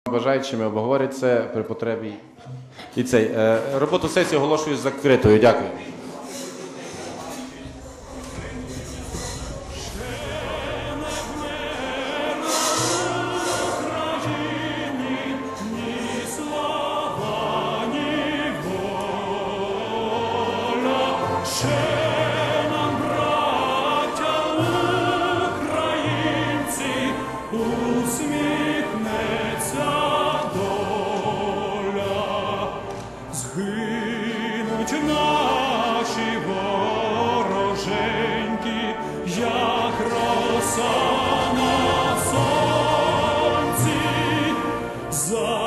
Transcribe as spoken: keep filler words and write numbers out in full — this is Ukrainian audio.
Бажаючими обговорять це при потребі. І цей. Роботу сесії оголошую закритою. Дякую. Згинуть наші вороженьки, як роса на сонці.